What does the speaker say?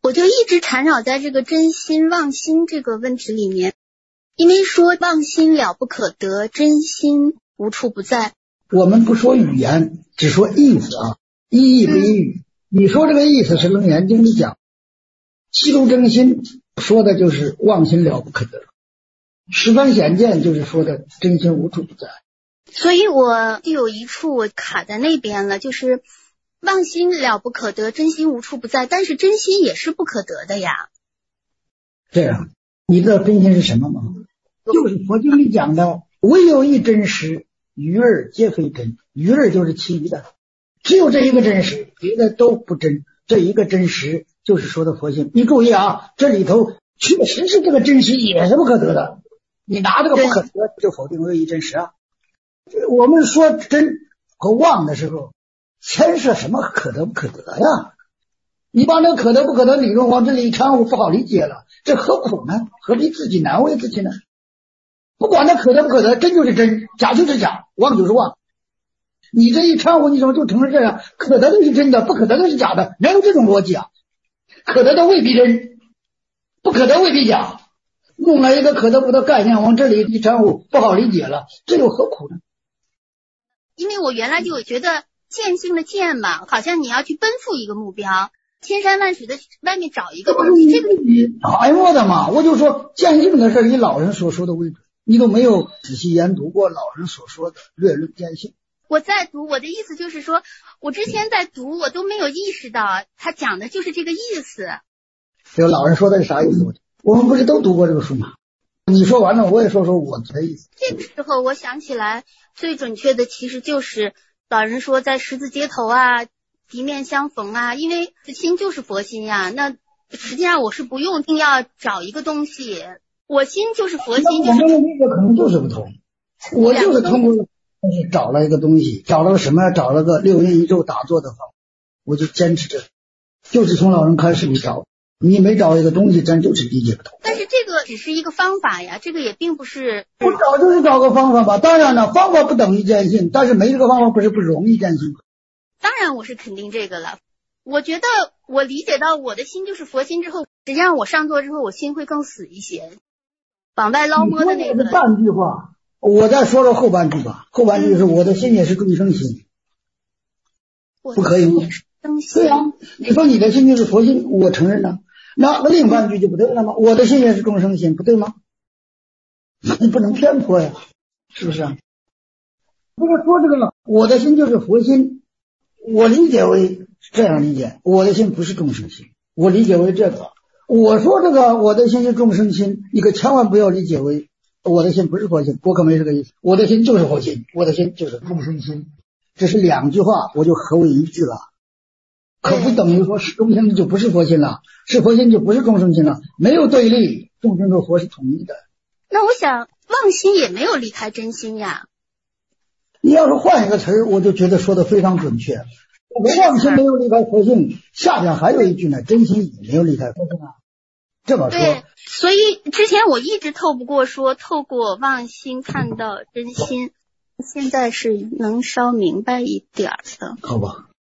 我就一直缠绕在这个真心妄心这个问题里面，因为说妄心了不可得，真心无处不在。 我们不说语言，只说意思啊，意义不一语。你说这个意思是《楞严经》里讲，七度真心说的就是妄心了不可得，十方显见就是说的真心无处不在。 所以我就有一处我卡在那边了，就是妄心了不可得，真心无处不在，但是真心也是不可得的呀。 这样，你知道真心是什么吗？就是佛经里讲的，唯有一真实，余二皆非真。余二就是其余的，只有这一个真实，别的都不真。这一个真实就是说的佛性。你注意啊，这里头确实是这个真实也是不可得的。你拿这个不可得就否定唯一真实啊。我们说真和妄的时候，牵涉什么可得不可得呀？你把那个可得不可得理论往这里一掺和，不好理解了，这何苦呢？何必自己难为自己呢？不管它可得不可得，真就是真，假就是假，妄就是妄。你这一掺和，你怎么就成了这样？可得的是真的，不可得的是假的，哪有这种逻辑啊？可得的未必真，不可得未必假，弄来一个可得不得概念往这里一掺和，不好理解了，这又何苦呢？ 因为我原来就觉得见性的见嘛，好像你要去奔赴一个目标，千山万水的外面找一个东西，这个揣摩的嘛。我就说见性的事以老人所说的为准，你都没有仔细研读过老人所说的略论见性。 我在读，我的意思就是说，我之前在读，我都没有意识到他讲的就是这个意思。 这个老人说的是啥意思？我们不是都读过这个书吗？你说完了，我也说说我的意思。 这个时候我想起来，最准确的其实就是老人说在十字街头啊，敌面相逢啊，因为心就是佛心呀。那实际上我是不用一定要找一个东西，我心就是佛心。 我们的理解可能就是不同。我就是通过找了一个东西，找了个什么？找了个六阴一咒打坐的方法，我就坚持这个，就是从老人开始里找。你没找一个东西，咱就是理解不同。 但是这个只是一个方法呀，这个也并不是。 我找就是找个方法吧。当然了，方法不等于见性，但是没这个方法不是不容易见性。 当然我是肯定这个了。我觉得我理解到我的心就是佛心之后，实际上我上座之后，我心会更死一些。往外捞摸的那个。 半句话，我再说说后半句吧。后半句是我的心也是众生心，不可以吗？对啊，你说你的心就是佛心，我承认了。那另半句就不对了吗？我的心也是众生心，不对吗？你不能偏颇呀，是不是啊？不是说这个了，我的心就是佛心，我理解为这样理解，我的心不是众生心，我理解为这个。我说这个我的心是众生心，你可千万不要理解为我的心不是佛心，我可没这个意思。我的心就是佛心，我的心就是众生心，这是两句话，我就合为一句了。可不等于说是众生就不是佛心了，是佛心就不是众生心了，没有对立，众生和佛是统一的。 那我想妄心也没有离开真心呀。 你要是换一个词儿，我就觉得说的非常准确。妄心没有离开佛性，下边还有一句呢，真心也没有离开佛性啊。这么说， 对，所以之前我一直透过妄心看到真心，现在是能稍明白一点的。 好吧。